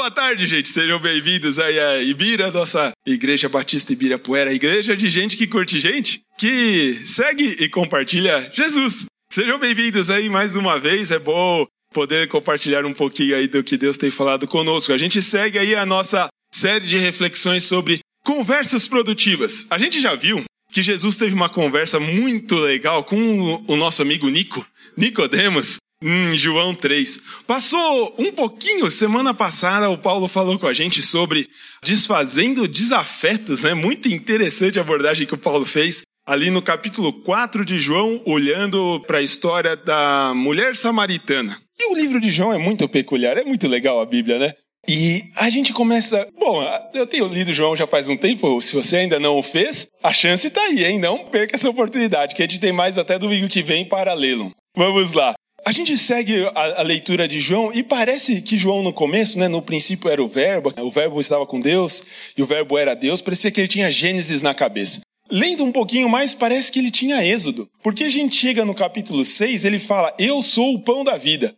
Boa tarde, gente. Sejam bem-vindos aí à Ibira, nossa Igreja Batista Ibirapuera, igreja de gente que curte gente, que segue e compartilha Jesus. Sejam bem-vindos aí mais uma vez. É bom poder compartilhar um pouquinho aí do que Deus tem falado conosco. A gente segue aí a nossa série de reflexões sobre conversas produtivas. A gente já viu que Jesus teve uma conversa muito legal com o nosso amigo Nicodemos, em João 3. Passou um pouquinho, semana passada, o Paulo falou com a gente sobre desfazendo desafetos, né? Muito interessante a abordagem que o Paulo fez ali no capítulo 4 de João, olhando para a história da mulher samaritana. E o livro de João é muito peculiar, é muito legal a Bíblia, né? E a gente começa... Bom, eu tenho lido João já faz um tempo, se você ainda não o fez, a chance está aí, hein? Não perca essa oportunidade, que a gente tem mais até domingo que vem para lê-lo. Vamos lá. A gente segue a leitura de João e parece que João no começo, né, no princípio era o Verbo estava com Deus e o Verbo era Deus, parecia que ele tinha Gênesis na cabeça. Lendo um pouquinho mais, parece que ele tinha Êxodo, porque a gente chega no capítulo 6, ele fala, eu sou o pão da vida,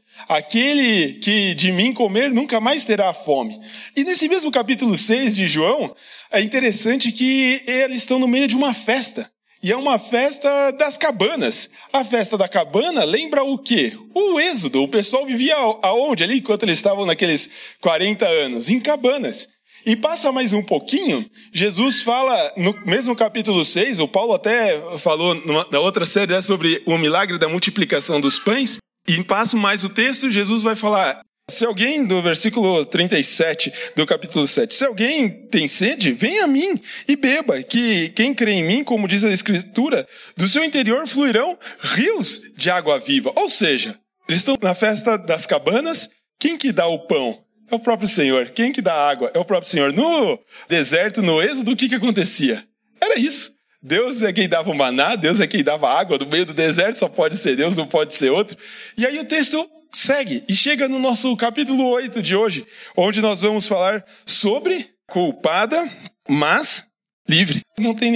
aquele que de mim comer nunca mais terá fome. E nesse mesmo capítulo 6 de João, é interessante que eles estão no meio de uma festa. E é uma festa das cabanas. A festa da cabana lembra o quê? O Êxodo. O pessoal vivia aonde ali, enquanto eles estavam naqueles 40 anos? Em cabanas. E passa mais um pouquinho, Jesus fala, no mesmo capítulo 6, o Paulo até falou na outra série, né, sobre o milagre da multiplicação dos pães. E passa mais o texto, Jesus vai falar... Se alguém, do versículo 37 do capítulo 7, se alguém tem sede, venha a mim e beba, que quem crê em mim, como diz a Escritura, do seu interior fluirão rios de água viva. Ou seja, eles estão na festa das cabanas, quem que dá o pão? É o próprio Senhor. Quem que dá a água? É o próprio Senhor. No deserto, no Êxodo, o que acontecia? Era isso. Deus é quem dava o maná, Deus é quem dava a água, no meio do deserto só pode ser Deus, não pode ser outro. E aí o texto... segue e chega no nosso capítulo 8 de hoje, onde nós vamos falar sobre culpada, mas livre. Não tem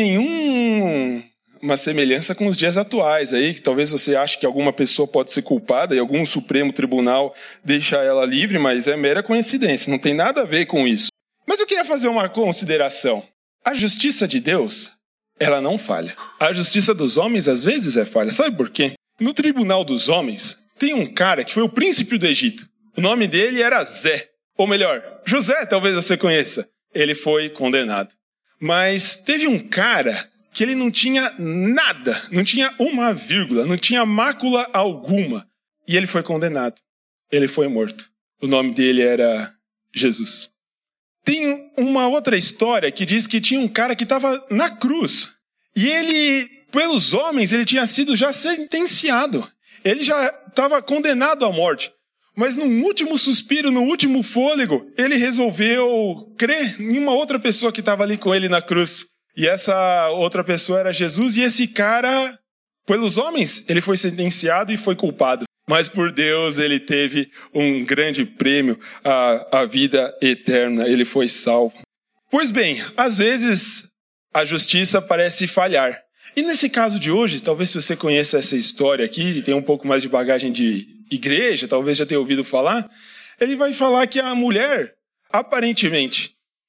nenhuma semelhança com os dias atuais aí, que talvez você ache que alguma pessoa pode ser culpada e algum Supremo Tribunal deixa ela livre, mas é mera coincidência, não tem nada a ver com isso. Mas eu queria fazer uma consideração. A justiça de Deus, ela não falha. A justiça dos homens às vezes é falha. Sabe por quê? No tribunal dos homens, tem um cara que foi o príncipe do Egito. O nome dele era Zé. Ou melhor, José, talvez você conheça. Ele foi condenado. Mas teve um cara que ele não tinha nada, não tinha uma vírgula, não tinha mácula alguma. E ele foi condenado. Ele foi morto. O nome dele era Jesus. Tem uma outra história que diz que tinha um cara que estava na cruz. E ele, pelos homens, ele tinha sido já sentenciado. Ele já estava condenado à morte. Mas no último suspiro, no último fôlego, ele resolveu crer em uma outra pessoa que estava ali com ele na cruz. E essa outra pessoa era Jesus. E esse cara, pelos homens, ele foi sentenciado e foi culpado. Mas por Deus, ele teve um grande prêmio, a vida eterna. Ele foi salvo. Pois bem, às vezes a justiça parece falhar. E nesse caso de hoje, talvez se você conheça essa história aqui, e tem um pouco mais de bagagem de igreja, talvez já tenha ouvido falar, ele vai falar que a mulher, aparentemente,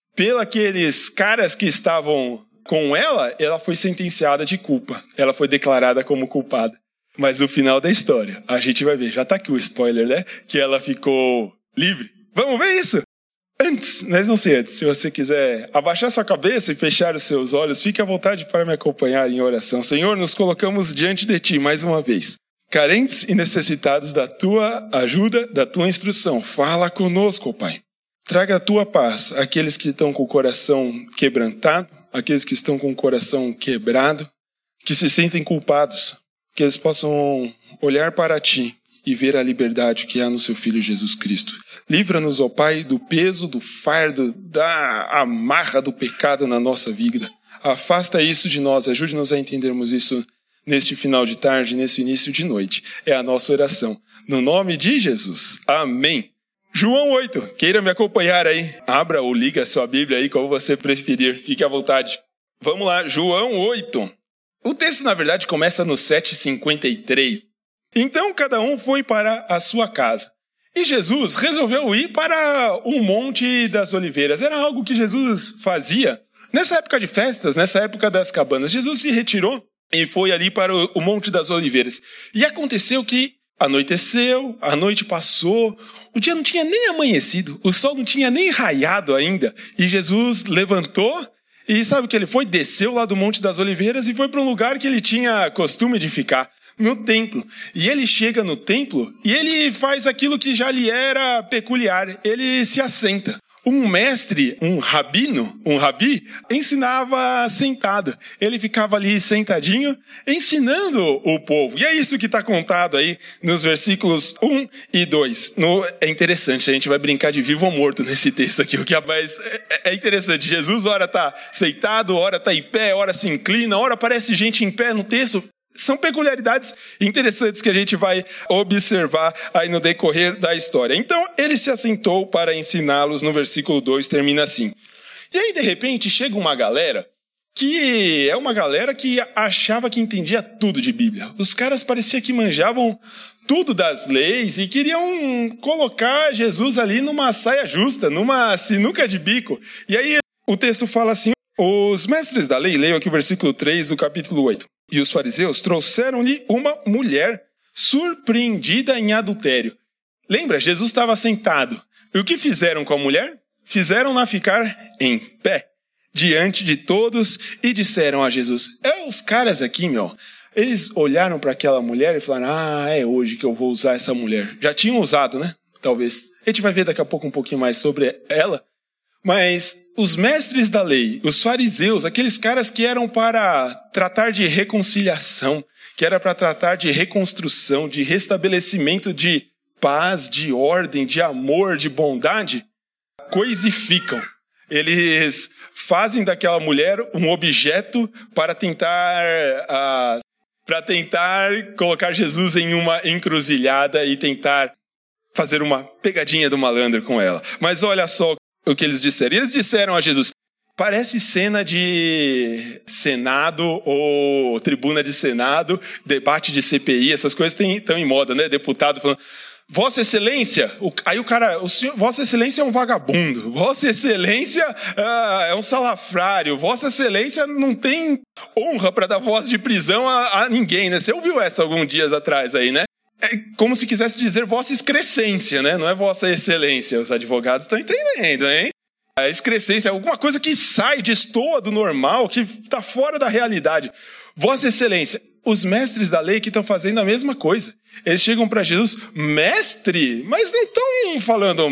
pelos caras que estavam com ela foi sentenciada de culpa. Ela foi declarada como culpada. Mas no final da história, a gente vai ver, já tá aqui o spoiler, né? Que ela ficou livre. Vamos ver isso? Antes, mas não sei antes, se você quiser abaixar sua cabeça e fechar os seus olhos, fique à vontade para me acompanhar em oração. Senhor, nos colocamos diante de Ti mais uma vez, carentes e necessitados da Tua ajuda, da Tua instrução. Fala conosco, Pai. Traga a Tua paz àqueles que estão com o coração quebrantado, àqueles que estão com o coração quebrado, que se sentem culpados, que eles possam olhar para Ti e ver a liberdade que há no Seu Filho Jesus Cristo. Livra-nos, ó Pai, do peso, do fardo, da amarra do pecado na nossa vida. Afasta isso de nós, ajude-nos a entendermos isso neste final de tarde, nesse início de noite. É a nossa oração. No nome de Jesus. Amém. João 8, queira me acompanhar aí. Abra ou liga a sua Bíblia aí, como você preferir. Fique à vontade. Vamos lá, João 8. O texto, na verdade, começa no 7:53. Então, cada um foi para a sua casa. E Jesus resolveu ir para o Monte das Oliveiras. Era algo que Jesus fazia nessa época de festas, nessa época das cabanas. Jesus se retirou e foi ali para o Monte das Oliveiras. E aconteceu que anoiteceu, a noite passou, o dia não tinha nem amanhecido, o sol não tinha nem raiado ainda. E Jesus levantou e sabe o que ele foi? Desceu lá do Monte das Oliveiras e foi para um lugar que ele tinha costume de ficar, no templo. E ele chega no templo e ele faz aquilo que já lhe era peculiar, ele se assenta. Um mestre, um rabi, ensinava sentado. Ele ficava ali sentadinho, ensinando o povo. E é isso que está contado aí nos versículos 1 e 2. É interessante, a gente vai brincar de vivo ou morto nesse texto aqui. Mas é interessante, Jesus ora está sentado, ora está em pé, ora se inclina, ora parece gente em pé no texto. São peculiaridades interessantes que a gente vai observar aí no decorrer da história. Então, ele se assentou para ensiná-los, no versículo 2, termina assim. E aí, de repente, chega uma galera que achava que entendia tudo de Bíblia. Os caras parecia que manjavam tudo das leis e queriam colocar Jesus ali numa saia justa, numa sinuca de bico. E aí, o texto fala assim, os mestres da lei, leio aqui o versículo 3 do capítulo 8. E os fariseus trouxeram-lhe uma mulher surpreendida em adultério. Lembra, Jesus estava sentado. E o que fizeram com a mulher? Fizeram-na ficar em pé, diante de todos, e disseram a Jesus, os caras aqui, eles olharam para aquela mulher e falaram, é hoje que eu vou usar essa mulher. Já tinham usado, né? Talvez. A gente vai ver daqui a pouco um pouquinho mais sobre ela. Mas os mestres da lei, os fariseus, aqueles caras que eram para tratar de reconciliação, que era para tratar de reconstrução, de restabelecimento de paz, de ordem, de amor, de bondade, coisificam. Eles fazem daquela mulher um objeto para tentar colocar Jesus em uma encruzilhada e tentar fazer uma pegadinha do malandro com ela. Mas olha só o que eles disseram. Eles disseram a Jesus, parece cena de Senado ou tribuna de Senado, debate de CPI, essas coisas estão em moda, né? Deputado falando, Vossa Excelência, aí o cara, Vossa Excelência é um vagabundo, Vossa Excelência é um salafrário, Vossa Excelência não tem honra para dar voz de prisão a ninguém, né? Você ouviu essa alguns dias atrás aí, né? É como se quisesse dizer Vossa Excrescência, né? Não é Vossa Excelência. Os advogados estão entendendo, hein? A excrescência é alguma coisa que destoa do normal, que está fora da realidade. Vossa Excelência, os mestres da lei que estão fazendo a mesma coisa. Eles chegam para Jesus, mestre, mas não estão falando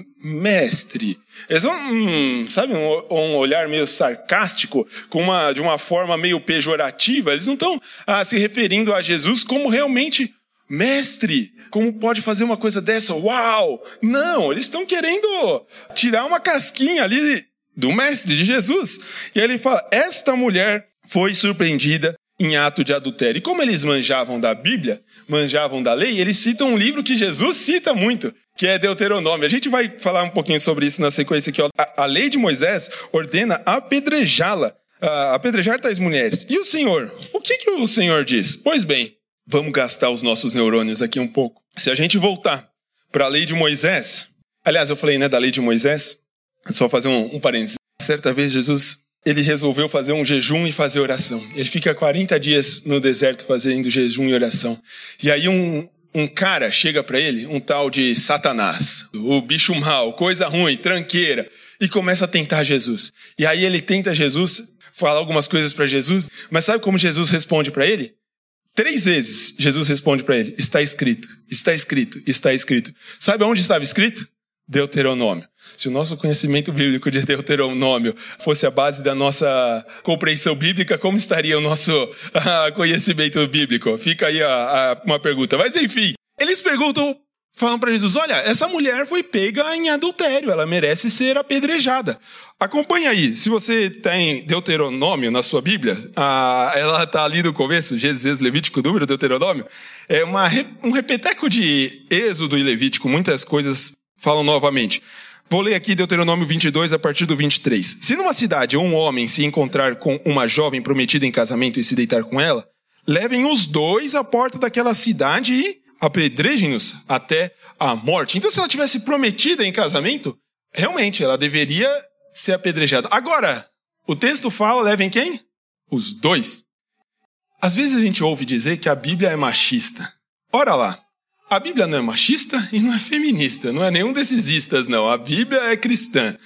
mestre. Eles vão, sabe, um olhar meio sarcástico, de uma forma meio pejorativa. Eles não estão se referindo a Jesus como realmente mestre. Como pode fazer uma coisa dessa? Uau! Não, eles estão querendo tirar uma casquinha ali do mestre, de Jesus. E ele fala, esta mulher foi surpreendida em ato de adultério. E como eles manjavam da Bíblia, manjavam da lei, eles citam um livro que Jesus cita muito, que é Deuteronômio. A gente vai falar um pouquinho sobre isso na sequência aqui. A lei de Moisés ordena apedrejá-la, apedrejar tais mulheres. E o Senhor? O que o Senhor diz? Pois bem, vamos gastar os nossos neurônios aqui um pouco. Se a gente voltar para a lei de Moisés, aliás, eu falei, né, da lei de Moisés, só fazer um parênteses. Certa vez Jesus, ele resolveu fazer um jejum e fazer oração. Ele fica 40 dias no deserto fazendo jejum e oração. E aí um cara chega para ele, um tal de Satanás, o bicho mau, coisa ruim, tranqueira, e começa a tentar Jesus. E aí ele tenta Jesus, fala algumas coisas para Jesus, mas sabe como Jesus responde para ele? 3 vezes Jesus responde para ele, está escrito, está escrito, está escrito. Sabe onde estava escrito? Deuteronômio. Se o nosso conhecimento bíblico de Deuteronômio fosse a base da nossa compreensão bíblica, como estaria o nosso conhecimento bíblico? Fica aí uma pergunta. Mas enfim, eles falam para Jesus, olha, essa mulher foi pega em adultério, ela merece ser apedrejada. Acompanha aí, se você tem Deuteronômio na sua Bíblia, ela está ali no começo, Gênesis, Levítico, Número, Deuteronômio, é um repeteco de Êxodo e Levítico, muitas coisas falam novamente. Vou ler aqui Deuteronômio 22 a partir do 23. Se numa cidade um homem se encontrar com uma jovem prometida em casamento e se deitar com ela, levem os dois à porta daquela cidade e apedrejem-nos até à morte. Então, se ela tivesse prometida em casamento, realmente ela deveria ser apedrejada. Agora, o texto fala, levem quem? Os dois. Às vezes a gente ouve dizer que a Bíblia é machista. Ora lá, a Bíblia não é machista e não é feminista, não é nenhum desses istas, não. A Bíblia é cristã.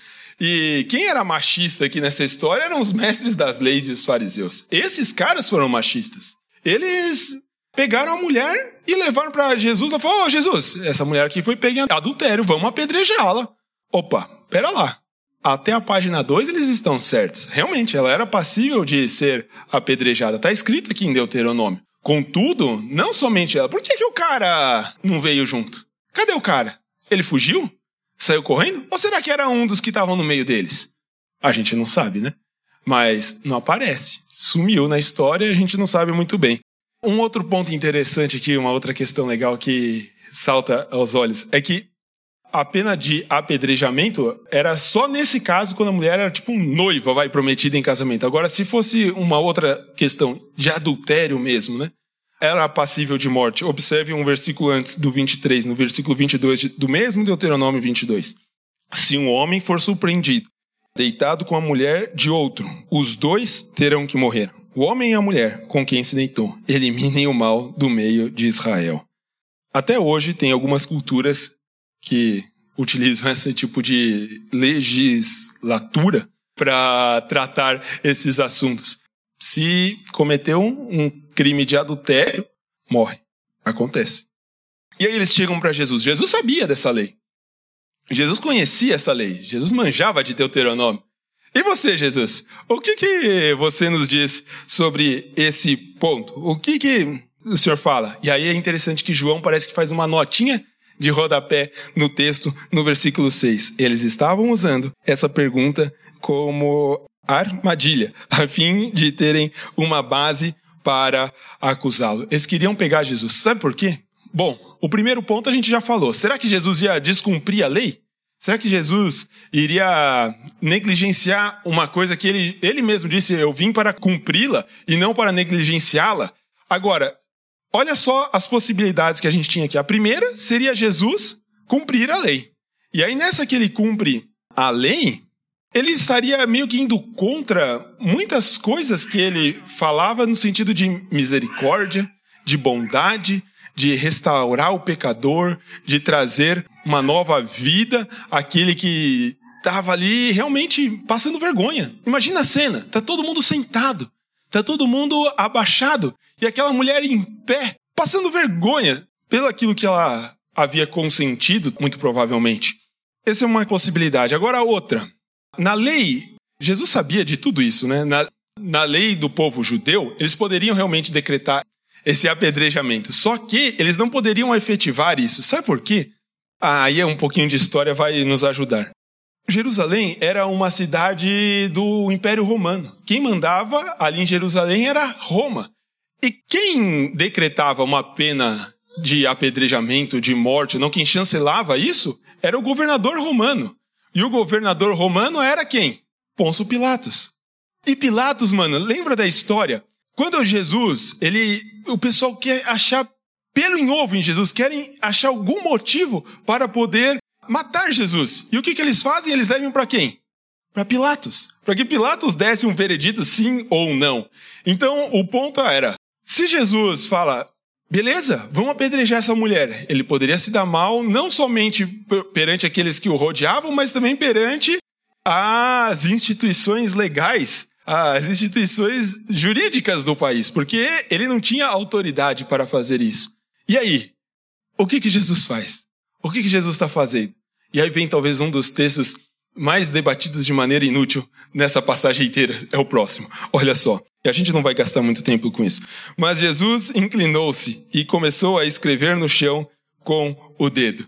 E quem era machista aqui nessa história eram os mestres das leis e os fariseus. Esses caras foram machistas. Eles pegaram a mulher e levaram para Jesus e falaram, Jesus, essa mulher aqui foi pega em adultério, vamos apedrejá-la. Opa, pera lá. Até a página 2 eles estão certos. Realmente, ela era passível de ser apedrejada. Está escrito aqui em Deuteronômio. Contudo, não somente ela. Por que o cara não veio junto? Cadê o cara? Ele fugiu? Saiu correndo? Ou será que era um dos que estavam no meio deles? A gente não sabe, né? Mas não aparece. Sumiu na história e a gente não sabe muito bem. Um outro ponto interessante aqui, uma outra questão legal que salta aos olhos, é que a pena de apedrejamento era só nesse caso quando a mulher era tipo noiva, prometida em casamento. Agora, se fosse uma outra questão de adultério mesmo, né? Era passível de morte. Observe um versículo antes do 23, no versículo 22 do mesmo Deuteronômio 22. Se um homem for surpreendido, deitado com a mulher de outro, os dois terão que morrer. O homem e a mulher com quem se deitou. Eliminem o mal do meio de Israel. Até hoje tem algumas culturas que utilizam esse tipo de legislatura para tratar esses assuntos. Se cometeu um crime de adultério, morre. Acontece. E aí eles chegam para Jesus. Jesus sabia dessa lei. Jesus conhecia essa lei. Jesus manjava de Deuteronômio. E você, Jesus? O que você nos diz sobre esse ponto? O que o senhor fala? E aí é interessante que João parece que faz uma notinha de rodapé no texto, no versículo 6. Eles estavam usando essa pergunta como armadilha, a fim de terem uma base para acusá-lo. Eles queriam pegar Jesus. Sabe por quê? Bom, o primeiro ponto a gente já falou. Será que Jesus ia descumprir a lei? Será que Jesus iria negligenciar uma coisa que ele mesmo disse, eu vim para cumpri-la e não para negligenciá-la? Agora, olha só as possibilidades que a gente tinha aqui. A primeira seria Jesus cumprir a lei. E aí nessa que ele cumpre a lei, ele estaria meio que indo contra muitas coisas que ele falava no sentido de misericórdia, de bondade, de restaurar o pecador, de trazer uma nova vida àquele que estava ali realmente passando vergonha. Imagina a cena, tá todo mundo sentado, tá todo mundo abaixado, e aquela mulher em pé, passando vergonha pelo aquilo que ela havia consentido, muito provavelmente. Essa é uma possibilidade. Agora a outra. Na lei, Jesus sabia de tudo isso, né? Na lei do povo judeu, eles poderiam realmente decretar esse apedrejamento. Só que eles não poderiam efetivar isso. Sabe por quê? Aí um pouquinho de história vai nos ajudar. Jerusalém era uma cidade do Império Romano. Quem mandava ali em Jerusalém era Roma. E quem decretava uma pena de apedrejamento, de morte, não quem chancelava isso, era o governador romano. E o governador romano era quem? Pôncio Pilatos. E Pilatos, mano, lembra da história? Quando Jesus, o pessoal quer achar pelo em ovo em Jesus, querem achar algum motivo para poder matar Jesus. E o que eles fazem? Eles levam para quem? Para Pilatos. Para que Pilatos desse um veredito sim ou não. Então, o ponto era, se Jesus fala, beleza, vamos apedrejar essa mulher, ele poderia se dar mal não somente perante aqueles que o rodeavam, mas também perante as instituições legais, as instituições jurídicas do país, porque ele não tinha autoridade para fazer isso. E aí? O que Jesus faz? O que Jesus está fazendo? E aí vem talvez um dos textos mais debatidos de maneira inútil nessa passagem inteira. É o próximo. Olha só. E a gente não vai gastar muito tempo com isso. Mas Jesus inclinou-se e começou a escrever no chão com o dedo.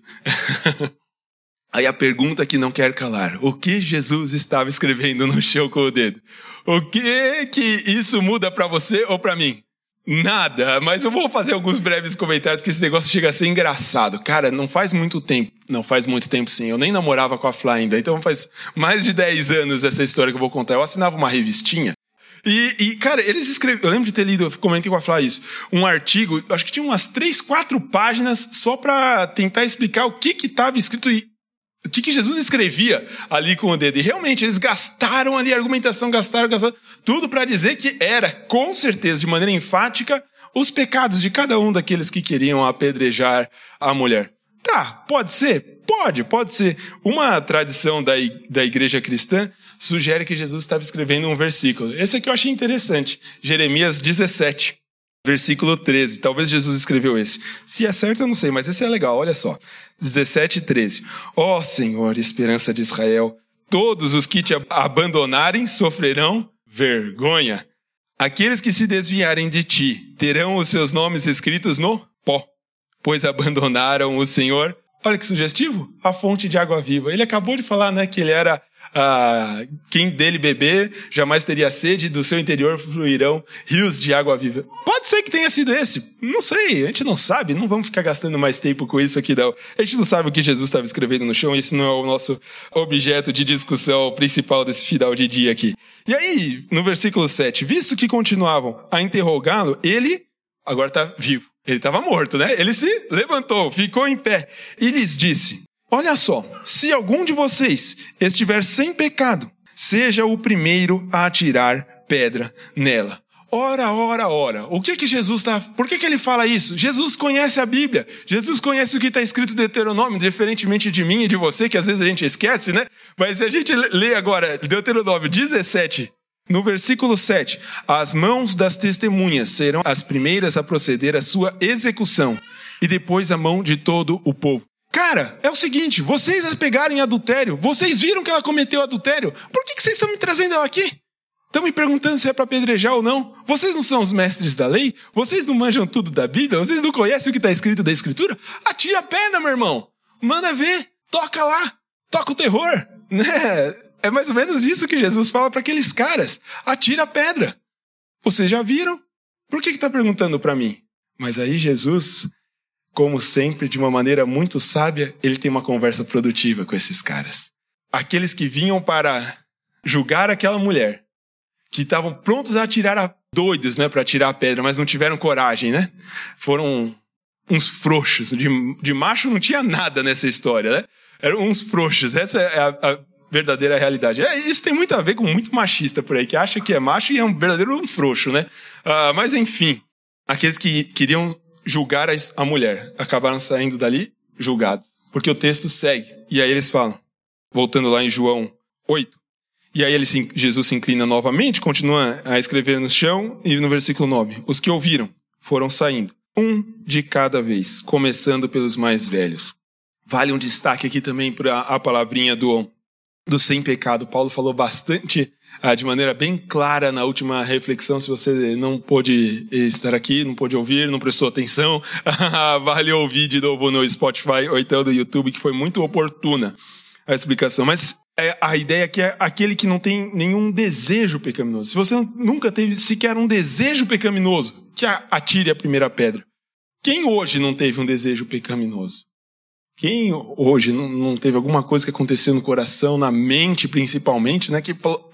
Aí a pergunta que não quer calar. O que Jesus estava escrevendo no chão com o dedo? O que isso muda para você ou para mim? Nada, mas eu vou fazer alguns breves comentários que esse negócio chega a ser engraçado. Cara, não faz muito tempo. Não faz muito tempo sim, eu nem namorava com a Flá ainda. Então faz mais de 10 anos essa história que eu vou contar. Eu assinava uma revistinha Cara, eles escreveram, eu lembro de ter lido, eu comentei com a Flá isso, um artigo, acho que tinha umas 3, 4 páginas só para tentar explicar o que estava escrito e o que Jesus escrevia ali com o dedo. E realmente, eles gastaram ali a argumentação, gastaram tudo para dizer que era, com certeza, de maneira enfática, os pecados de cada um daqueles que queriam apedrejar a mulher. Tá, pode ser? Pode ser. Uma tradição da igreja cristã sugere que Jesus estava escrevendo um versículo. Esse aqui eu achei interessante. Jeremias 17, versículo 13. Talvez Jesus escreveu esse. Se é certo, eu não sei, mas esse é legal, olha só. 17, 13. Ó Senhor, esperança de Israel, todos os que te abandonarem sofrerão vergonha. Aqueles que se desviarem de ti terão os seus nomes escritos no pó, pois abandonaram o Senhor. Olha que sugestivo, a fonte de água viva. Ele acabou de falar, né, que ele era quem dele beber jamais teria sede, do seu interior fluirão rios de água viva. Pode ser que tenha sido esse, não sei, a gente não sabe, não vamos ficar gastando mais tempo com isso aqui não. A gente não sabe o que Jesus estava escrevendo no chão, esse não é o nosso objeto de discussão principal desse final de dia aqui. E aí, no versículo 7, visto que continuavam a interrogá-lo, ele agora está vivo. Ele estava morto, né? Ele se levantou, ficou em pé e lhes disse: olha só, se algum de vocês estiver sem pecado, seja o primeiro a atirar pedra nela. Ora. O que Jesus está... Por que ele fala isso? Jesus conhece a Bíblia. Jesus conhece o que está escrito em Deuteronômio, diferentemente de mim e de você, que às vezes a gente esquece, né? Mas se a gente lê agora Deuteronômio 17... no versículo 7, as mãos das testemunhas serão as primeiras a proceder à sua execução, e depois a mão de todo o povo. Cara, é o seguinte, vocês a pegaram em adultério, vocês viram que ela cometeu adultério, por que vocês estão me trazendo ela aqui? Estão me perguntando se é para apedrejar ou não? Vocês não são os mestres da lei? Vocês não manjam tudo da Bíblia? Vocês não conhecem o que está escrito da Escritura? Atira a pedra, meu irmão! Manda ver, toca lá, toca o terror, né? É mais ou menos isso que Jesus fala para aqueles caras. Atira a pedra. Vocês já viram? Por que está perguntando para mim? Mas aí Jesus, como sempre, de uma maneira muito sábia, ele tem uma conversa produtiva com esses caras. Aqueles que vinham para julgar aquela mulher, que estavam prontos a atirar doidos, né, para atirar a pedra, mas não tiveram coragem, né? Foram uns frouxos. De macho não tinha nada nessa história, né? Eram uns frouxos. Essa é a verdadeira realidade. Isso tem muito a ver com muito machista por aí, que acha que é macho e é um verdadeiro frouxo, né? Mas enfim, aqueles que queriam julgar a mulher acabaram saindo dali julgados. Porque o texto segue. E aí eles falam, voltando lá em João 8, e aí Jesus se inclina novamente, continua a escrever no chão, e no versículo 9, os que ouviram foram saindo, um de cada vez, começando pelos mais velhos. Vale um destaque aqui também para a palavrinha do sem pecado. Paulo falou bastante, de maneira bem clara na última reflexão. Se você não pôde estar aqui, não pôde ouvir, não prestou atenção, vale ouvir de novo no Spotify ou então no YouTube, que foi muito oportuna a explicação. Mas a ideia aqui é aquele que não tem nenhum desejo pecaminoso. Se você nunca teve sequer um desejo pecaminoso, que atire a primeira pedra. Quem hoje não teve um desejo pecaminoso? Quem hoje não teve alguma coisa que aconteceu no coração, na mente principalmente, né, que falou,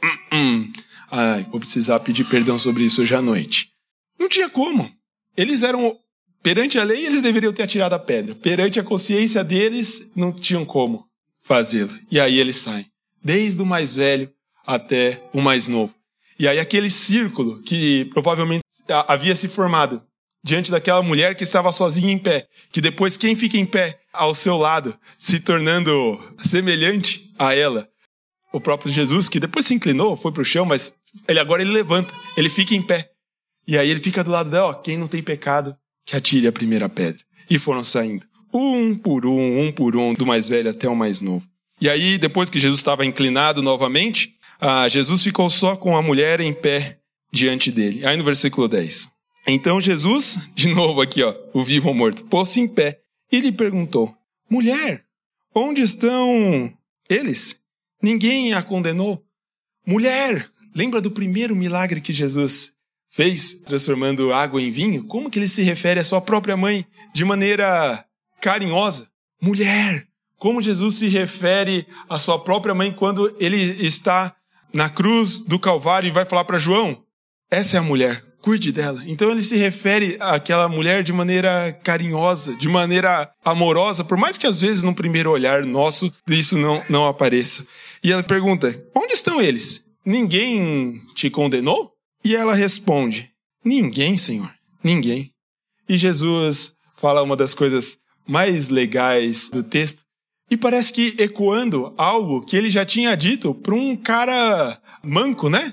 vou precisar pedir perdão sobre isso hoje à noite. Não tinha como. Eles eram, perante a lei, eles deveriam ter atirado a pedra. Perante a consciência deles, não tinham como fazê-lo. E aí eles saem, desde o mais velho até o mais novo. E aí aquele círculo que provavelmente havia se formado diante daquela mulher que estava sozinha em pé, que depois quem fica em pé ao seu lado, se tornando semelhante a ela, o próprio Jesus, que depois se inclinou, foi para o chão, mas agora ele levanta, ele fica em pé. E aí ele fica do lado dela, quem não tem pecado, que atire a primeira pedra. E foram saindo, um por um, do mais velho até o mais novo. E aí, depois que Jesus estava inclinado novamente, Jesus ficou só com a mulher em pé diante dele. Aí no versículo 10. Então Jesus, de novo aqui, o vivo ou morto, pôs-se em pé e lhe perguntou, mulher, onde estão eles? Ninguém a condenou? Mulher, lembra do primeiro milagre que Jesus fez, transformando água em vinho? Como que ele se refere à sua própria mãe de maneira carinhosa? Mulher, como Jesus se refere à sua própria mãe quando ele está na cruz do Calvário e vai falar para João, essa é a mulher, cuide dela. Então ele se refere àquela mulher de maneira carinhosa, de maneira amorosa, por mais que às vezes no primeiro olhar nosso isso não apareça. E ela pergunta, onde estão eles? Ninguém te condenou? E ela responde, ninguém, Senhor, ninguém. E Jesus fala uma das coisas mais legais do texto, e parece que ecoando algo que ele já tinha dito para um cara manco, né?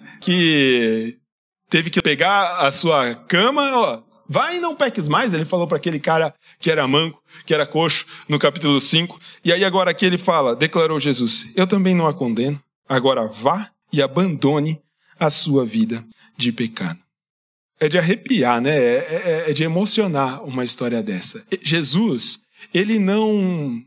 Que teve que pegar a sua cama, ó, vai e não peques mais. Ele falou para aquele cara que era manco, que era coxo, no capítulo 5. E aí agora aqui ele fala, declarou Jesus, eu também não a condeno. Agora vá e abandone a sua vida de pecado. É de arrepiar, né? É de emocionar uma história dessa. Jesus, ele não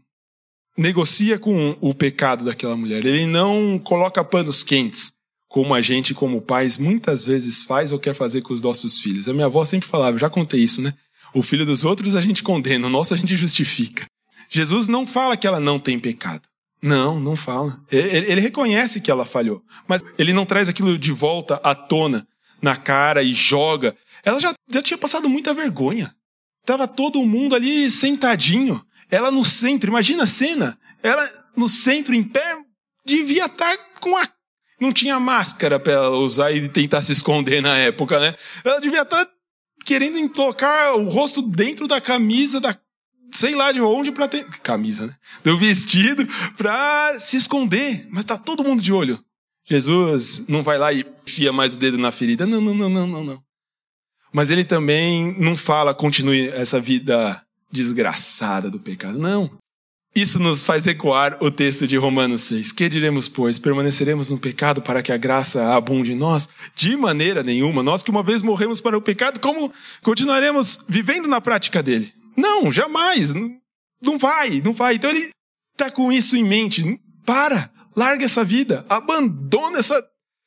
negocia com o pecado daquela mulher. Ele não coloca panos quentes, como a gente, como pais, muitas vezes faz ou quer fazer com os nossos filhos. A minha avó sempre falava, eu já contei isso, né? O filho dos outros a gente condena, o nosso a gente justifica. Jesus não fala que ela não tem pecado. Não fala. Ele reconhece que ela falhou, mas ele não traz aquilo de volta à tona na cara e joga. Ela já tinha passado muita vergonha. Tava todo mundo ali sentadinho. Ela no centro, imagina a cena. Ela no centro, em pé, devia estar com a... Não tinha máscara para ela usar e tentar se esconder na época, né? Ela devia estar querendo colocar o rosto dentro da camisa, sei lá de onde para ter... Camisa, né? Do vestido para se esconder. Mas tá todo mundo de olho. Jesus não vai lá e enfia mais o dedo na ferida. Não. Mas ele também não fala, continue essa vida desgraçada do pecado. Não. Isso nos faz ecoar o texto de Romanos 6. Que diremos, pois? Permaneceremos no pecado para que a graça abunde em nós? De maneira nenhuma. Nós que uma vez morremos para o pecado, como continuaremos vivendo na prática dele? Não, jamais. Não vai. Então ele está com isso em mente. Larga essa vida. Abandona essa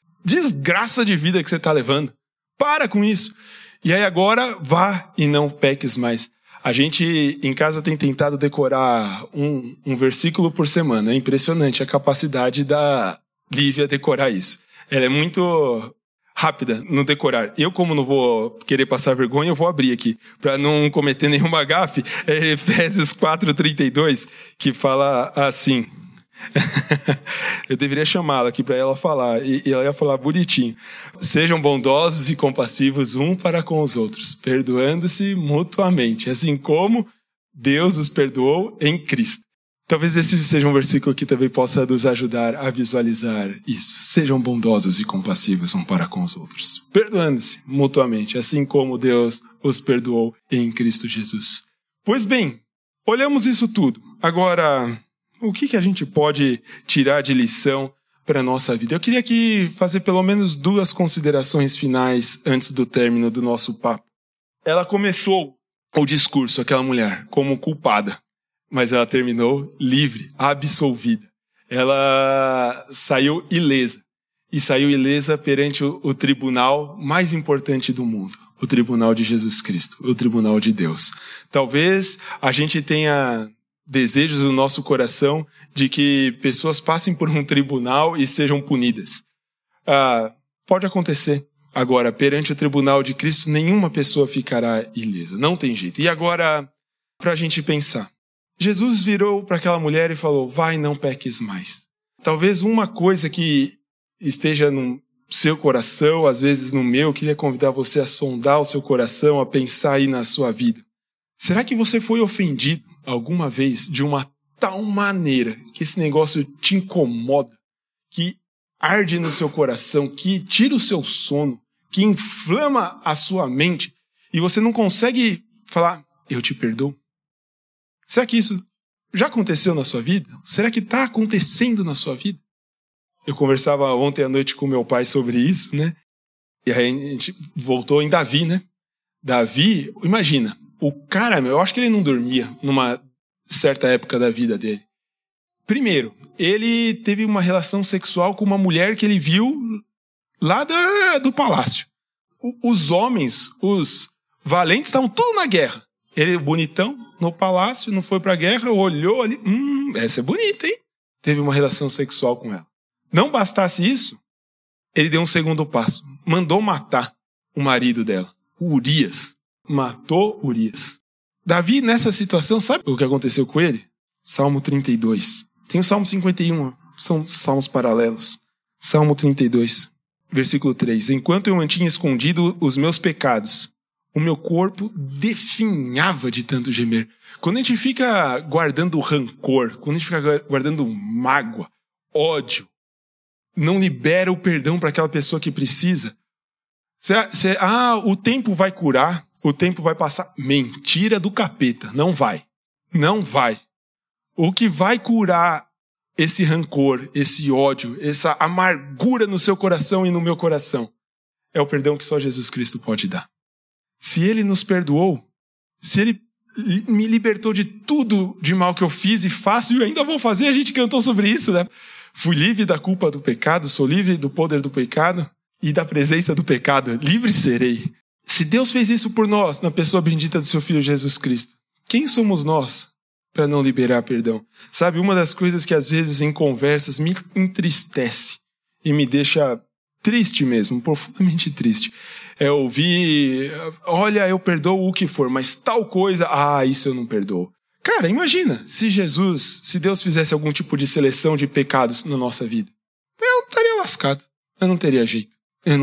desgraça de vida que você está levando. Para com isso. E aí agora, vá e não peques mais. A gente em casa tem tentado decorar um versículo por semana. É impressionante a capacidade da Lívia decorar isso. Ela é muito rápida no decorar. Eu, como não vou querer passar vergonha, eu vou abrir aqui, para não cometer nenhuma gafe. É Efésios 4:32, que fala assim... Eu deveria chamá-la aqui para ela falar, e ela ia falar bonitinho. Sejam bondosos e compassivos um para com os outros, perdoando-se mutuamente, assim como Deus os perdoou em Cristo. Talvez esse seja um versículo que também possa nos ajudar a visualizar isso. Sejam bondosos e compassivos um para com os outros, perdoando-se mutuamente, assim como Deus os perdoou em Cristo Jesus. Pois bem, olhamos isso tudo. Agora... o que a gente pode tirar de lição para a nossa vida? Eu queria aqui fazer pelo menos 2 considerações finais antes do término do nosso papo. Ela começou o discurso, aquela mulher, como culpada, mas ela terminou livre, absolvida. Ela saiu ilesa, e saiu ilesa perante o tribunal mais importante do mundo, o tribunal de Jesus Cristo, o tribunal de Deus. Talvez a gente tenha... desejos no nosso coração de que pessoas passem por um tribunal e sejam punidas. Pode acontecer. Agora, perante o tribunal de Cristo, nenhuma pessoa ficará ilesa. Não tem jeito. E agora, para a gente pensar. Jesus virou para aquela mulher e falou, vai, não peques mais. Talvez uma coisa que esteja no seu coração, às vezes no meu, eu queria convidar você a sondar o seu coração, a pensar aí na sua vida. Será que você foi ofendido alguma vez de uma tal maneira que esse negócio te incomoda, que arde no seu coração, que tira o seu sono, que inflama a sua mente e você não consegue falar, eu te perdoo? Será que isso já aconteceu na sua vida? Será que está acontecendo na sua vida? Eu conversava ontem à noite com meu pai sobre isso, né? E aí a gente voltou em Davi, né? Davi, imagina, o cara, eu acho que ele não dormia numa certa época da vida dele. Primeiro, ele teve uma relação sexual com uma mulher que ele viu lá do palácio. Os homens, os valentes, estavam tudo na guerra. Ele, bonitão, no palácio, não foi pra guerra, olhou ali, essa é bonita, hein? Teve uma relação sexual com ela. Não bastasse isso, ele deu um segundo passo. Mandou matar o marido dela, Urias. Matou Urias. Davi, nessa situação, sabe o que aconteceu com ele? Salmo 32. Tem o Salmo 51, são salmos paralelos. Salmo 32, versículo 3. Enquanto eu mantinha escondido os meus pecados, o meu corpo definhava de tanto gemer. Quando a gente fica guardando rancor, quando a gente fica guardando mágoa, ódio, não libera o perdão para aquela pessoa que precisa. O tempo vai curar, o tempo vai passar. Mentira do capeta, não vai. Não vai. O que vai curar esse rancor, esse ódio, essa amargura no seu coração e no meu coração é o perdão que só Jesus Cristo pode dar. Se Ele nos perdoou, se Ele me libertou de tudo de mal que eu fiz e faço e ainda vou fazer, a gente cantou sobre isso, né? Fui livre da culpa do pecado, sou livre do poder do pecado e da presença do pecado, livre serei. Se Deus fez isso por nós, na pessoa bendita do seu Filho Jesus Cristo, quem somos nós para não liberar perdão? Sabe, uma das coisas que às vezes em conversas me entristece e me deixa triste mesmo, profundamente triste, é ouvir, olha, eu perdoo o que for, mas tal coisa, isso eu não perdoo. Cara, imagina, se Deus fizesse algum tipo de seleção de pecados na nossa vida. Eu estaria lascado. Eu não teria jeito.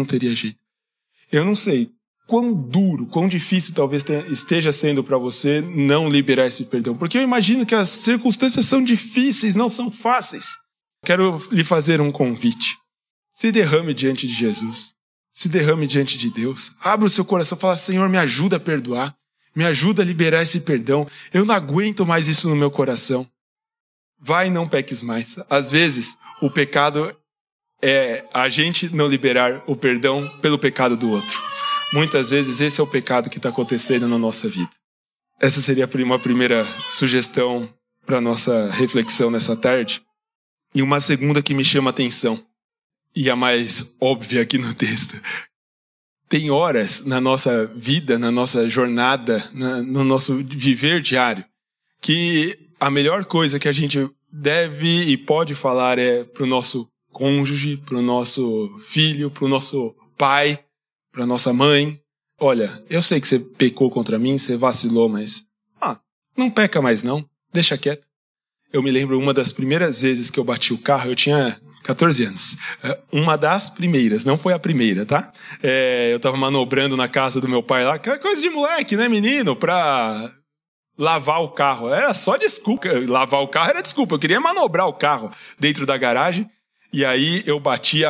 Eu não sei quão duro, quão difícil talvez esteja sendo para você não liberar esse perdão. Porque eu imagino que as circunstâncias são difíceis, não são fáceis. Quero lhe fazer um convite. Se derrame diante de Jesus. Se derrame diante de Deus. Abra o seu coração e fala, Senhor, me ajuda a perdoar. Me ajuda a liberar esse perdão. Eu não aguento mais isso no meu coração. Vai e não peques mais. Às vezes, o pecado é a gente não liberar o perdão pelo pecado do outro. Muitas vezes esse é o pecado que está acontecendo na nossa vida. Essa seria uma primeira sugestão para a nossa reflexão nessa tarde. E uma segunda que me chama a atenção, e a mais óbvia aqui no texto. Tem horas na nossa vida, na nossa jornada, no nosso viver diário, que a melhor coisa que a gente deve e pode falar é para o nosso cônjuge, para o nosso filho, para o nosso pai, para a nossa mãe. Olha, eu sei que você pecou contra mim, você vacilou, mas não peca mais não, deixa quieto. Eu me lembro uma das primeiras vezes que eu bati o carro, eu tinha 14 anos. Uma das primeiras, não foi a primeira, tá? Eu tava manobrando na casa do meu pai lá, coisa de moleque, né, menino? Pra lavar o carro. Era só desculpa. Lavar o carro era desculpa. Eu queria manobrar o carro dentro da garagem. E aí eu bati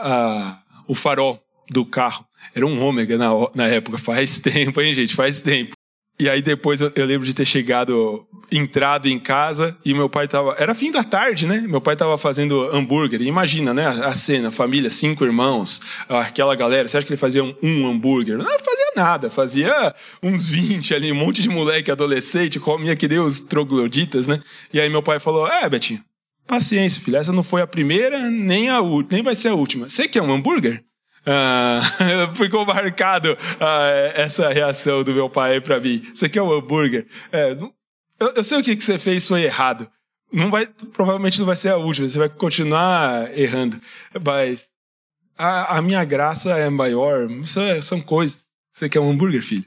o farol do carro. Era um Ômega na época. Faz tempo, hein, gente? Faz tempo. E aí depois eu lembro de ter entrado em casa e meu pai era fim da tarde, né? Meu pai tava fazendo hambúrguer. E imagina, né? A cena, família, 5 irmãos, aquela galera. Você acha que ele fazia um hambúrguer? Não fazia nada. Fazia uns 20 ali, um monte de moleque adolescente, comia que nem os trogloditas, né? E aí meu pai falou, Betinho, paciência, filho. Essa não foi a primeira, nem vai ser a última. Você quer um hambúrguer? Ficou marcado essa reação do meu pai pra mim. Você quer um hambúrguer? Eu sei o que você fez foi errado. Provavelmente não vai ser a última. Você vai continuar errando. Mas a minha graça é maior. Isso são coisas. Você quer um hambúrguer, filho?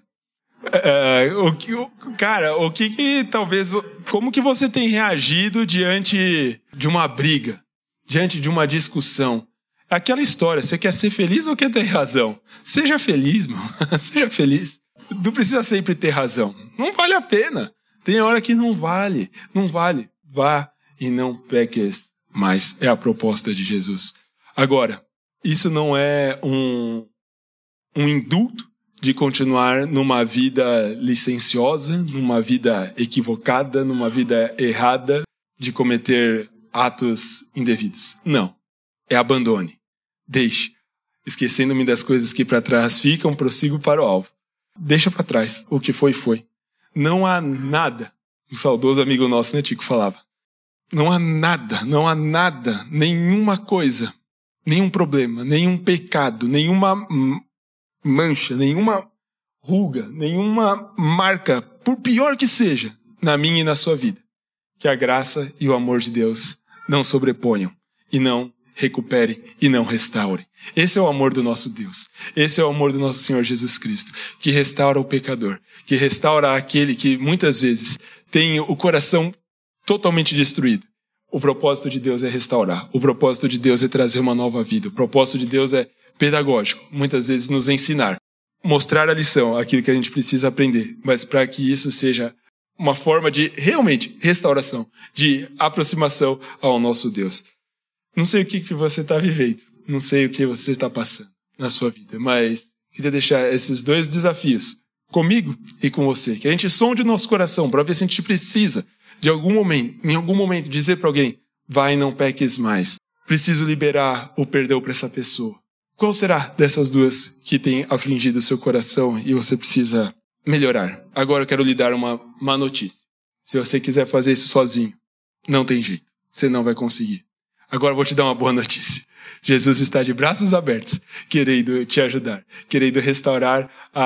Talvez... Como que você tem reagido diante de uma briga? Diante de uma discussão? Aquela história, você quer ser feliz ou quer ter razão? Seja feliz, mano. Seja feliz. Não precisa sempre ter razão. Não vale a pena. Tem hora que não vale. Não vale. Vá e não peques mais. É a proposta de Jesus. Agora, isso não é um indulto de continuar numa vida licenciosa, numa vida equivocada, numa vida errada, de cometer atos indevidos. Não. Abandone. Deixe. Esquecendo-me das coisas que para trás ficam, prossigo para o alvo. Deixa para trás. O que foi, foi. Não há nada. Um saudoso amigo nosso, né, Tico, falava. Não há nada, nenhuma coisa, nenhum problema, nenhum pecado, nenhuma mancha, nenhuma ruga, nenhuma marca, por pior que seja, na minha e na sua vida, que a graça e o amor de Deus não sobreponham e não recupere e não restaure. Esse é o amor do nosso Deus. Esse é o amor do nosso Senhor Jesus Cristo, que restaura o pecador, que restaura aquele que muitas vezes tem o coração totalmente destruído. O propósito de Deus é restaurar. O propósito de Deus é trazer uma nova vida. O propósito de Deus é pedagógico, muitas vezes nos ensinar, mostrar a lição, aquilo que a gente precisa aprender, mas para que isso seja uma forma de, realmente, restauração, de aproximação ao nosso Deus. Não sei o que você está vivendo, não sei o que você está passando na sua vida, mas queria deixar esses dois desafios, comigo e com você, que a gente sonde o nosso coração para ver se a gente precisa, em algum momento, dizer para alguém, vai e não peques mais. Preciso liberar o perdão para essa pessoa. Qual será dessas duas que tem afligido o seu coração e você precisa melhorar? Agora eu quero lhe dar uma má notícia. Se você quiser fazer isso sozinho, não tem jeito. Você não vai conseguir. Agora eu vou te dar uma boa notícia. Jesus está de braços abertos, querendo te ajudar, querendo restaurar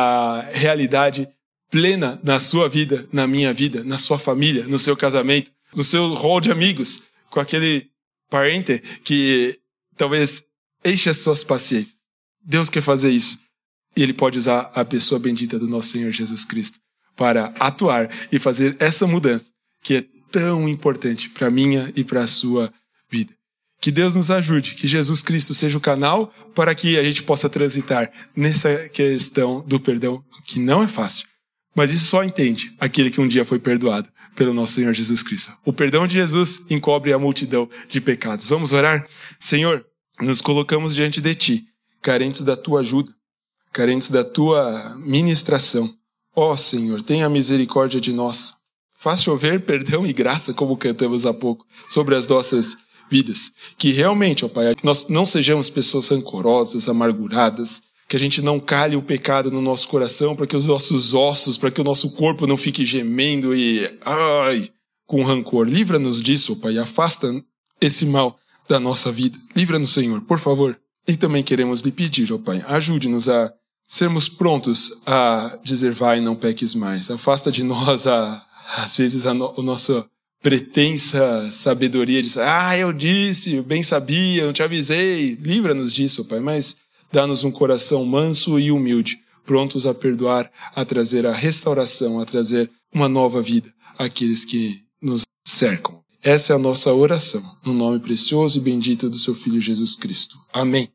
a realidade plena na sua vida, na minha vida, na sua família, no seu casamento, no seu rol de amigos, com aquele parente que talvez enche as suas paciências. Deus quer fazer isso. E Ele pode usar a pessoa bendita do nosso Senhor Jesus Cristo para atuar e fazer essa mudança que é tão importante para a minha e para a sua vida. Que Deus nos ajude, que Jesus Cristo seja o canal para que a gente possa transitar nessa questão do perdão, que não é fácil. Mas isso só entende aquele que um dia foi perdoado pelo nosso Senhor Jesus Cristo. O perdão de Jesus encobre a multidão de pecados. Vamos orar? Senhor, nos colocamos diante de Ti, carentes da Tua ajuda, carentes da Tua ministração. Ó Senhor, tenha misericórdia de nós. Faz chover perdão e graça, como cantamos há pouco, sobre as nossas vidas. Que realmente, ó Pai, que nós não sejamos pessoas rancorosas, amarguradas, que a gente não calhe o pecado no nosso coração, para que os nossos ossos, para que o nosso corpo não fique gemendo e, com rancor. Livra-nos disso, ó Pai, afasta esse mal da nossa vida. Livra-nos, Senhor, por favor. E também queremos lhe pedir, ó Pai, ajude-nos a sermos prontos a dizer vai, não peques mais. Afasta de nós, às vezes, a nossa pretensa sabedoria de eu disse, eu bem sabia, eu te avisei. Livra-nos disso, ó Pai, mas dá-nos um coração manso e humilde, prontos a perdoar, a trazer a restauração, a trazer uma nova vida àqueles que nos cercam. Essa é a nossa oração, no nome precioso e bendito do seu Filho Jesus Cristo. Amém.